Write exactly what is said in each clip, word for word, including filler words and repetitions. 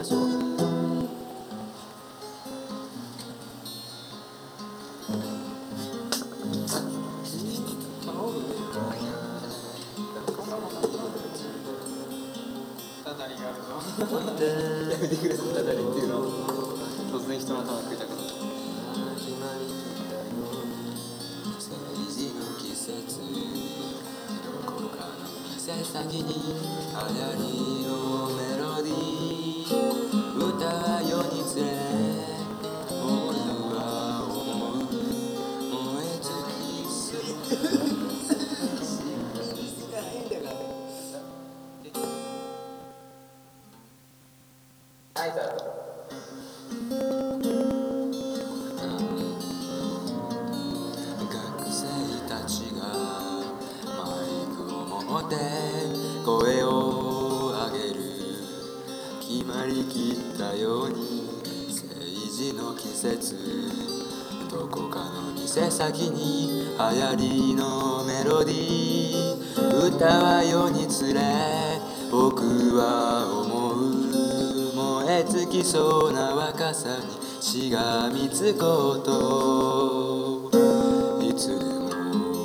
ましょう。 やめてくれ、そんな誰っていうの突然人の頭食いたくなる。 政治の季節、どこかの店先に流行りのメロディー、歌は世につれ僕は思う、燃え尽きす挨拶。 学生たちがマイクを持って声を上げる、決まりきったように政治の季節、どこかの店先に流行りのメロディー、歌は世につれ僕は思う、燃え尽きそうな若さにしがみつこうと、いつでも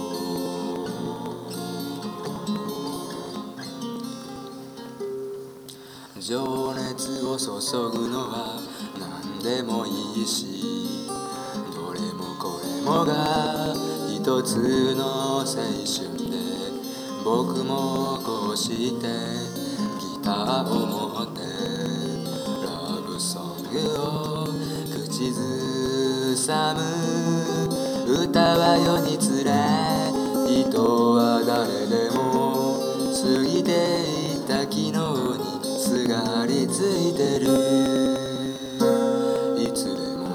情熱を注ぐのは何でもいいし、どれもこれもが一つの青春で、僕もこうしてギターを持ってラブソングを口ずさむ、歌は世につれ人は誰でも過ぎていった昨日にすがりついてる、いつでも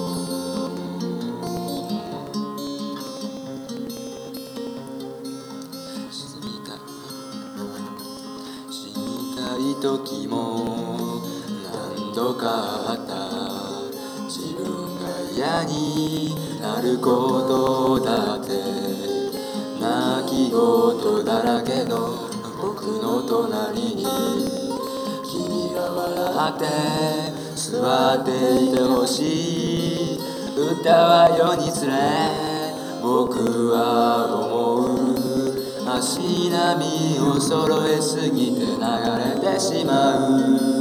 死にたい死にたい時も何度かあった、自分が嫌になることだって、泣き言だらけの僕の隣に君が笑って座っていてほしい、歌は世につれ僕は思う、足並みを揃えすぎて流れてしまう。